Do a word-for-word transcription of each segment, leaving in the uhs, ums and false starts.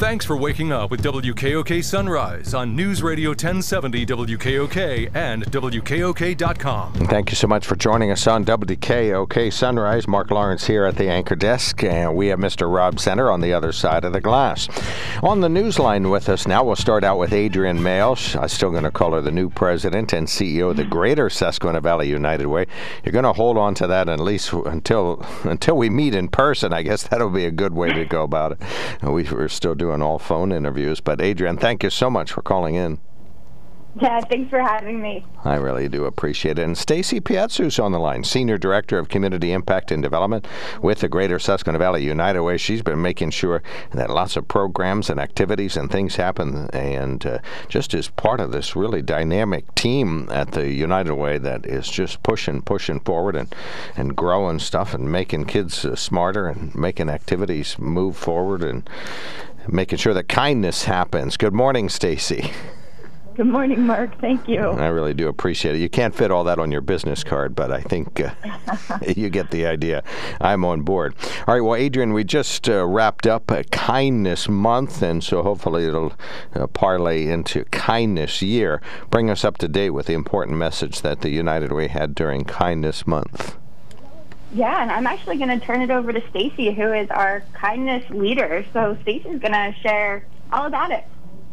Thanks for waking up with W K O K Sunrise on News Radio ten seventy W K O K and W K O K dot com. Thank you so much for joining us on W K O K Sunrise. Mark Lawrence here at the anchor desk, and we have Mister Rob Center on the other side of the glass. On the news line with us now, we'll start out with Adrienne Mail. I'm still going to call her the new president and C E O of the Greater Susquehanna Valley United Way. You're going to hold on to that at least until until we meet in person. I guess that'll be a good way to go about it. We, we're still doing all phone interviews, but Adrienne, thank you so much for calling in. Yeah, thanks for having me. I really do appreciate it. And Stacy Piazzu's on the line, Senior Director of Community Impact and Development with the Greater Susquehanna Valley United Way. She's been making sure that lots of programs and activities and things happen, and uh, just as part of this really dynamic team at the United Way that is just pushing, pushing forward and, and growing stuff and making kids uh, smarter and making activities move forward and making sure that kindness happens. Good morning, Stacy. Good morning, Mark. Thank you. I really do appreciate it. You can't fit all that on your business card, but I think uh, you get the idea. I'm on board. All right, well, Adrienne, we just uh, wrapped up a Kindness Month, and so hopefully it'll uh, parlay into Kindness Year. Bring us up to date with the important message that the United Way had during Kindness Month. Yeah, and I'm actually going to turn it over to Stacy, who is our kindness leader. So Stacy's going to share all about it.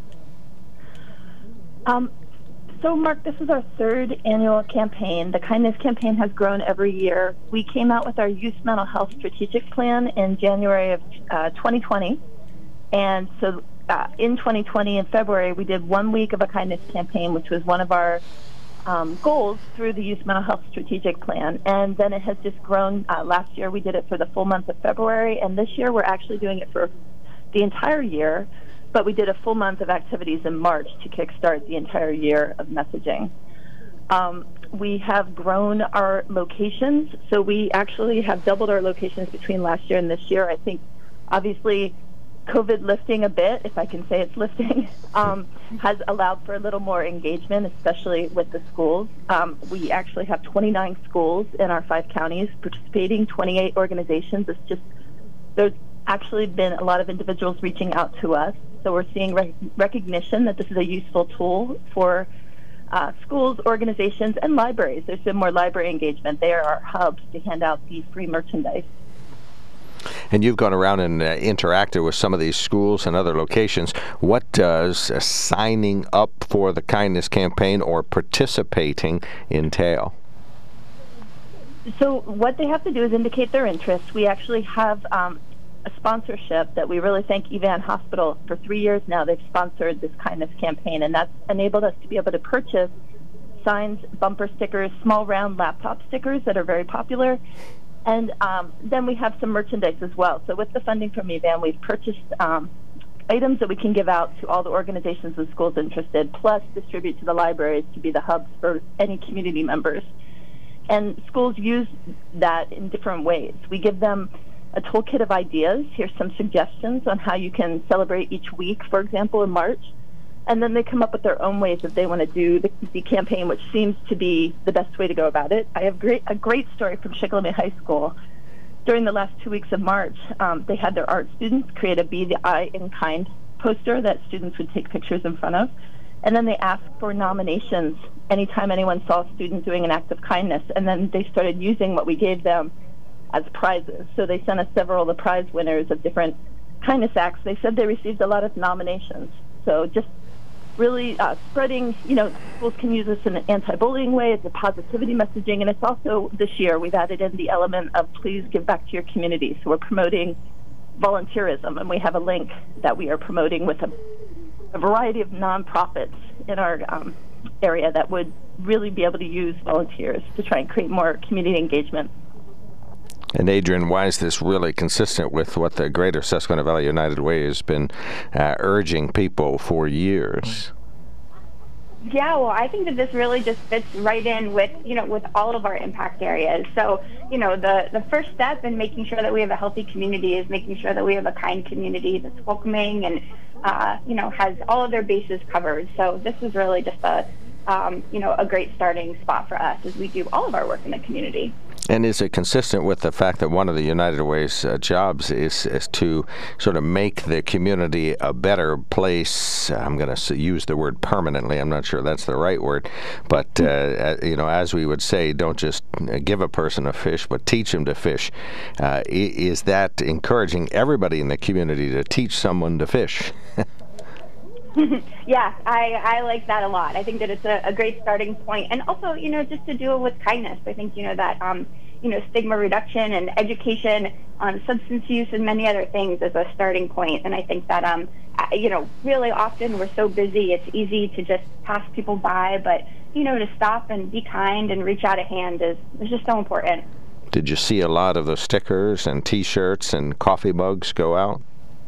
Um, so, Mark, this is our third annual campaign. The Kindness Campaign has grown every year. We came out with our Youth Mental Health Strategic Plan in January of uh, twenty twenty. And so uh, in twenty twenty, in February, we did one week of a Kindness Campaign, which was one of our um, goals through the Youth Mental Health Strategic Plan. And then it has just grown. Uh, last year, we did it for the full month of February. And this year, we're actually doing it for the entire year. But we did a full month of activities in March to kickstart the entire year of messaging. Um, we have grown our locations, so we actually have doubled our locations between last year and this year. I think, obviously, COVID lifting a bit, if I can say it's lifting, um, has allowed for a little more engagement, especially with the schools. Um, we actually have twenty-nine schools in our five counties participating, twenty-eight organizations. It's just, there's actually been a lot of individuals reaching out to us. So we're seeing rec- recognition that this is a useful tool for uh, schools, organizations, and libraries. There's been more library engagement. They are our hubs to hand out the free merchandise. And you've gone around and uh, interacted with some of these schools and other locations. What does uh, signing up for the Kindness Campaign or participating entail? So what they have to do is indicate their interest. We actually have um, a sponsorship that we really thank Evan Hospital. For three years now, they've sponsored this Kindness Campaign, and that's enabled us to be able to purchase signs, bumper stickers, small round laptop stickers that are very popular. And um, then we have some merchandise as well. So with the funding from Evan, we've purchased um, items that we can give out to all the organizations and schools interested, plus distribute to the libraries to be the hubs for any community members. And schools use that in different ways. We give them a toolkit of ideas. Here's some suggestions on how you can celebrate each week, for example, in March. And then they come up with their own ways that they want to do the, the campaign, which seems to be the best way to go about it. I have great, a great story from Shikellamy High School. During the last two weeks of March, um, they had their art students create a Be the I in Kind poster that students would take pictures in front of. And then they asked for nominations anytime anyone saw a student doing an act of kindness. And then they started using what we gave them as prizes. So they sent us several of the prize winners of different kindness acts. They said they received a lot of nominations. So just really uh, spreading, you know, schools can use this in an anti-bullying way. It's a positivity messaging. And it's also, this year, we've added in the element of please give back to your community. So we're promoting volunteerism. And we have a link that we are promoting with a, a variety of nonprofits in our um, area that would really be able to use volunteers to try and create more community engagement. And Adrienne, why is this really consistent with what the Greater Susquehanna Valley United Way has been uh, urging people for years? Yeah, well, I think that this really just fits right in with, you know, with all of our impact areas. So, you know, the, the first step in making sure that we have a healthy community is making sure that we have a kind community that's welcoming and, uh, you know, has all of their bases covered. So this is really just a, um, you know, a great starting spot for us as we do all of our work in the community. And is it consistent with the fact that one of the United Way's uh, jobs is, is to sort of make the community a better place? I'm going to use the word permanently. I'm not sure that's the right word. But, uh, you know, as we would say, don't just give a person a fish, but teach them to fish. Uh, is that encouraging everybody in the community to teach someone to fish? Yeah, I, I like that a lot. I think that it's a, a great starting point. And also, you know, just to do it with kindness. I think, you know, that, um, you know, stigma reduction and education on substance use and many other things is a starting point. And I think that, um, you know, really often we're so busy, it's easy to just pass people by. But, you know, to stop and be kind and reach out a hand is, is just so important. Did you see a lot of the stickers and T-shirts and coffee mugs go out?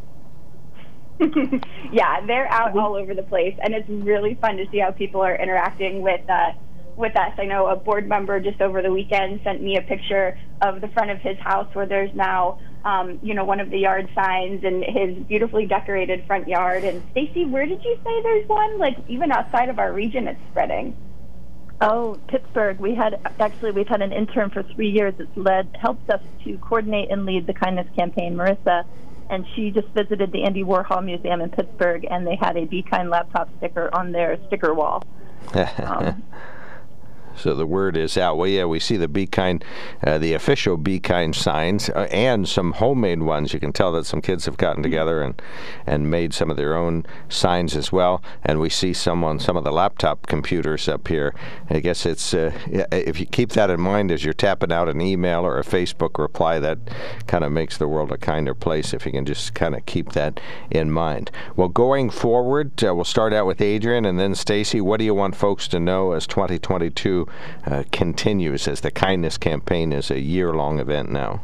Yeah, they're out all over the place, and it's really fun to see how people are interacting with uh, with us. I know a board member just over the weekend sent me a picture of the front of his house where there's now, um, you know, one of the yard signs and his beautifully decorated front yard. And Stacy, where did you say there's one? Like even outside of our region, it's spreading. Oh, Pittsburgh. We had actually we've had an intern for three years that's led helped us to coordinate and lead the kindness campaign, Marissa. And she just visited the Andy Warhol Museum in Pittsburgh, and they had a Be Kind laptop sticker on their sticker wall. Um, So the word is out. Well, yeah, we see the Be Kind, uh, the official Be Kind signs, uh, and some homemade ones. You can tell that some kids have gotten together and, and made some of their own signs as well. And we see some on some of the laptop computers up here. I guess it's, uh, if you keep that in mind as you're tapping out an email or a Facebook reply, that kind of makes the world a kinder place if you can just kind of keep that in mind. Well, going forward, uh, we'll start out with Adrian and then Stacy. What do you want folks to know as twenty twenty-two Uh, continues, as the kindness campaign is a year-long event now?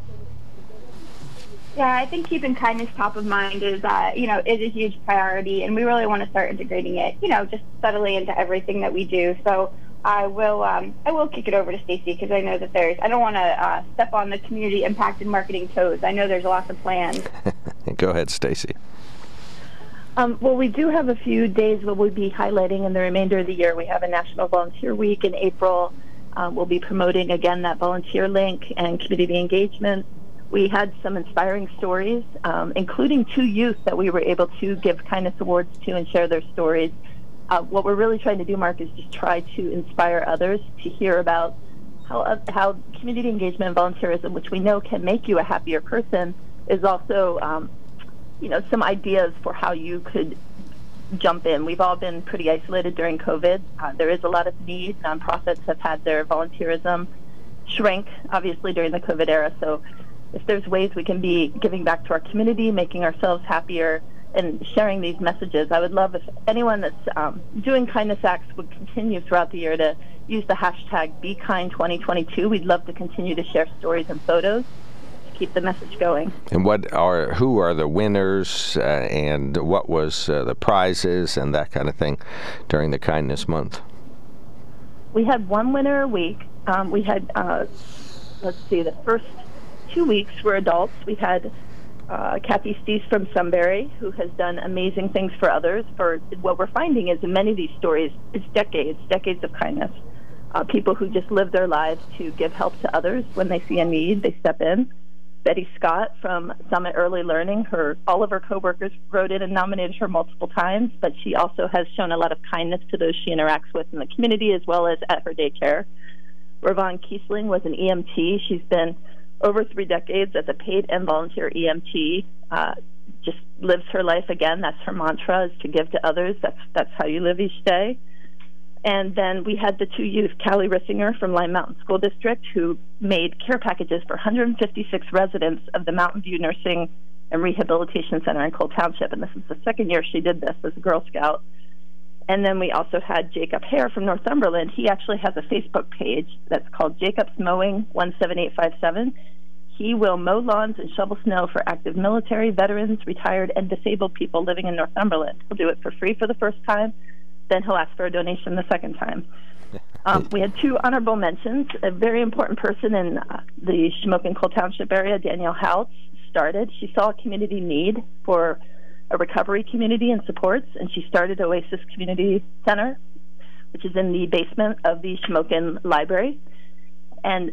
Yeah, I think keeping kindness top of mind is, uh, you know, is a huge priority, and we really want to start integrating it, you know, just subtly into everything that we do. So I will, um, I will kick it over to Stacy because I know that there's, I don't want to uh, step on the community impact and marketing toes. I know there's lots of plans. Go ahead, Stacy. Um, well, we do have a few days where we'll be highlighting in the remainder of the year. We have a National Volunteer Week in April. Um, we'll be promoting, again, that volunteer link and community engagement. We had some inspiring stories, um, including two youth that we were able to give kindness awards to and share their stories. Uh, what we're really trying to do, Mark, is just try to inspire others to hear about how, uh, how community engagement and volunteerism, which we know can make you a happier person, is also um, you know, some ideas for how you could jump in. We've all been pretty isolated during COVID. Uh, there is a lot of need. Nonprofits have had their volunteerism shrink, obviously, during the COVID era. So if there's ways we can be giving back to our community, making ourselves happier, and sharing these messages, I would love if anyone that's um, doing kindness acts would continue throughout the year to use the hashtag Be Kind twenty twenty-two. We'd love to continue to share stories and photos. Keep the message going. And what are who are the winners uh, and what was uh, the prizes and that kind of thing during the Kindness Month? We had one winner a week. Um, we had, uh, let's see, the first two weeks were adults. We had uh, Kathy Steese from Sunbury, who has done amazing things for others. For what we're finding is in many of these stories, it's decades, decades of kindness. Uh, people who just live their lives to give help to others when they see a need, they step in. Betty Scott from Summit Early Learning, her all of her coworkers wrote in and nominated her multiple times, but she also has shown a lot of kindness to those she interacts with in the community as well as at her daycare. Ravon Kiesling was an E M T. She's been over three decades as a paid and volunteer E M T. Uh, just lives her life again. That's her mantra, is to give to others. That's that's how you live each day. And then we had the two youth, Callie Rissinger from Lime Mountain School District, who made care packages for one hundred fifty-six residents of the Mountain View Nursing and Rehabilitation Center in Cole Township. And this is the second year she did this as a Girl Scout. And then we also had Jacob Hare from Northumberland. He actually has a Facebook page that's called Jacob's Mowing one seven eight five seven. He will mow lawns and shovel snow for active military, veterans, retired, and disabled people living in Northumberland. He'll do it for free for the first time. Then he'll ask for a donation the second time. Um, we had two honorable mentions. A very important person in uh, the Shamokin Cole Township area, Danielle Houtz, started. She saw a community need for a recovery community and supports, and she started Oasis Community Center, which is in the basement of the Shamokin Library. And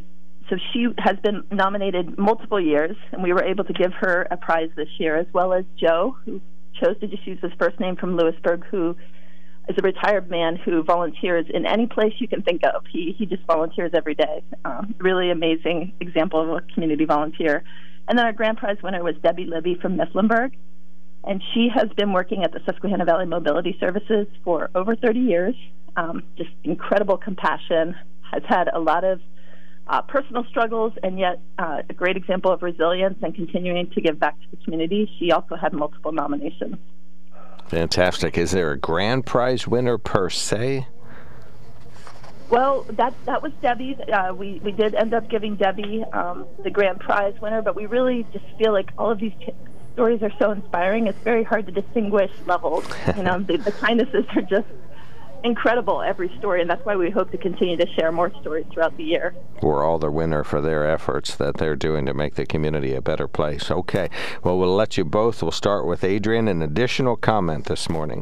so she has been nominated multiple years, and we were able to give her a prize this year, as well as Joe, who chose to just use his first name from Lewisburg, who is a retired man who volunteers in any place you can think of. He he just volunteers every day. Um, really amazing example of a community volunteer. And then our grand prize winner was Debbie Libby from Mifflinburg, and she has been working at the Susquehanna Valley Mobility Services for over thirty years. Um, just incredible compassion, has had a lot of uh, personal struggles, and yet uh, a great example of resilience and continuing to give back to the community. She also had multiple nominations. Fantastic. Is there a grand prize winner per se? Well, that that was Debbie. Uh, we, we did end up giving Debbie um, the grand prize winner, but we really just feel like all of these t- stories are so inspiring. It's very hard to distinguish levels. You know, the, the kindnesses are just incredible, every story, and that's why we hope to continue to share more stories throughout the year. We're all the winner for their efforts that they're doing to make the community a better place. Okay. Well, we'll let you both. We'll start with Adrienne. An additional comment this morning.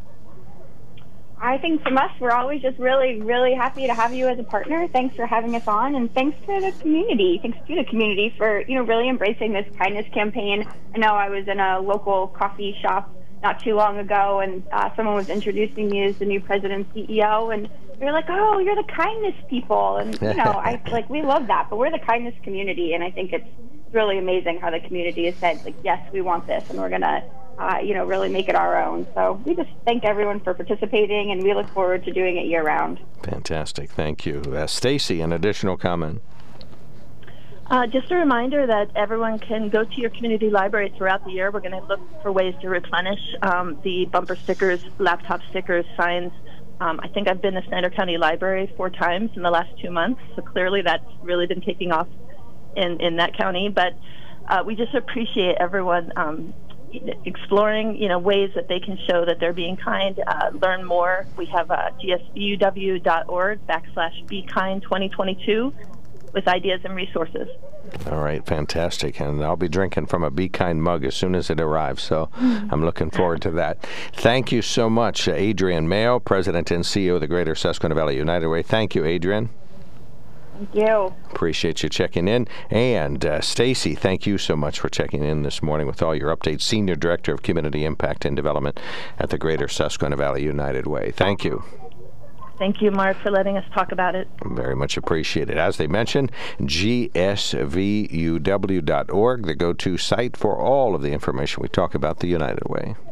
I think from us, we're always just really, really happy to have you as a partner. Thanks for having us on, and thanks to the community. Thanks to the community for, you know, really embracing this kindness campaign. I know I was in a local coffee shop not too long ago, and uh, someone was introducing me as the new president and C E O, and they were like, "Oh, you're the kindness people," and you know, I like we love that, but we're the kindness community, and I think it's really amazing how the community has said, like, yes, we want this, and we're gonna, uh, you know, really make it our own. So we just thank everyone for participating, and we look forward to doing it year round. Fantastic, thank you, uh, Stacy. An additional comment. Uh, just a reminder that everyone can go to your community library throughout the year. We're going to look for ways to replenish um, the bumper stickers, laptop stickers, signs. Um, I think I've been to Snyder County Library four times in the last two months, so clearly that's really been taking off in, in that county. But uh, we just appreciate everyone um, exploring, you know, ways that they can show that they're being kind. Uh, learn more. We have uh, g s b u w dot org backslash be kind twenty twenty-two. with ideas and resources. All right, fantastic. And I'll be drinking from a Be Kind mug as soon as it arrives, so I'm looking forward to that. Thank you so much, Adrienne Mayo, President and C E O of the Greater Susquehanna Valley United Way. Thank you, Adrienne. Thank you. Appreciate you checking in. And uh, Stacy, thank you so much for checking in this morning with all your updates. Senior Director of Community Impact and Development at the Greater Susquehanna Valley United Way. Thank you. Thank you, Mark, for letting us talk about it. Very much appreciated. As they mentioned, g s v u w dot org, the go-to site for all of the information we talk about the United Way.